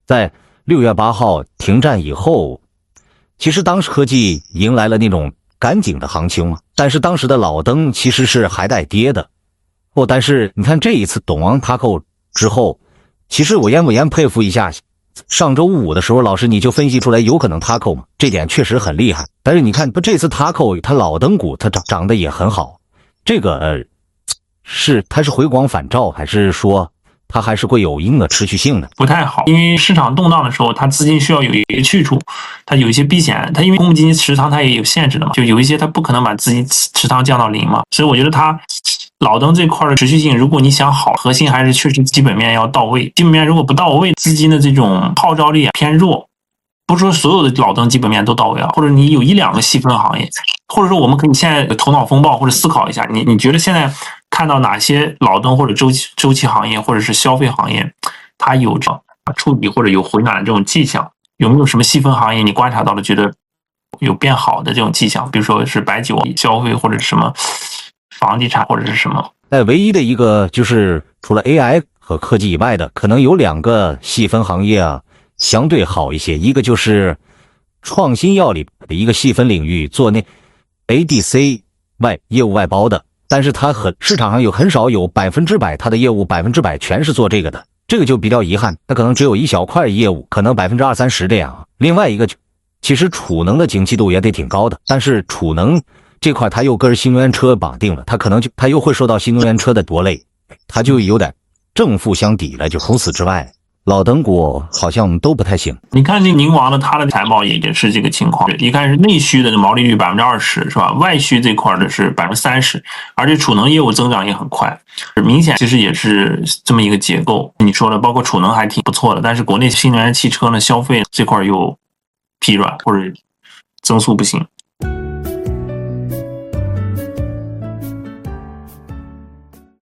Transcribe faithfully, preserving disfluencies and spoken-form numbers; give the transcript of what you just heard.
在六月八号停战以后，其实当时科技迎来了那种赶紧的行情嘛，但是当时的老登其实是还带跌的。哦，但是你看这一次懂王 Taco 之后，其实我严不严佩服一下，上周五的时候老师你就分析出来有可能 Taco 嘛，这点确实很厉害。但是你看不这次 Taco 它老登股它涨涨得也很好，这个、呃、是它是回光返照，还是说它还是会有一定的持续性的？ 不太好，因为市场动荡的时候，它资金需要有一个去处，它有一些避险，它因为公募基金持仓它也有限制的嘛，就有一些它不可能把资金持仓降到零嘛，所以我觉得它老登这块的持续性，如果你想好，核心还是确实基本面要到位，基本面如果不到位，资金的这种号召力偏弱，不是说所有的老登基本面都到位啊，或者你有一两个细分行业，或者说我们可以现在头脑风暴或者思考一下，你你觉得现在看到哪些老登或者周期周期行业或者是消费行业，它有这触底或者有回暖的这种迹象？有没有什么细分行业你观察到了，觉得有变好的这种迹象？比如说是白酒、消费或者什么房地产或者是什么？ 那唯一的一个就是除了 A I 和科技以外的，可能有两个细分行业啊相对好一些，一个就是创新药里的一个细分领域，做那 A D C 外业务外包的。但是它很市场上有很少有百分之百它的业务百分之百全是做这个的，这个就比较遗憾，它可能只有一小块业务，可能百分之二三十这样。另外一个就其实储能的景气度也得挺高的，但是储能这块它又跟新能源车绑定了，它可能就它又会受到新能源车的拖累，它就有点正负相抵了。就除此之外，老登股好像都不太行。 你看这宁王的他的财报也也是这个情况，一看是内需的毛利率百分之二十是吧？外需这块的是百分之三十，而且储能业务增长也很快，明显其实也是这么一个结构。你说的包括储能还挺不错的，但是国内新能源汽车呢消费这块又疲软或者增速不行。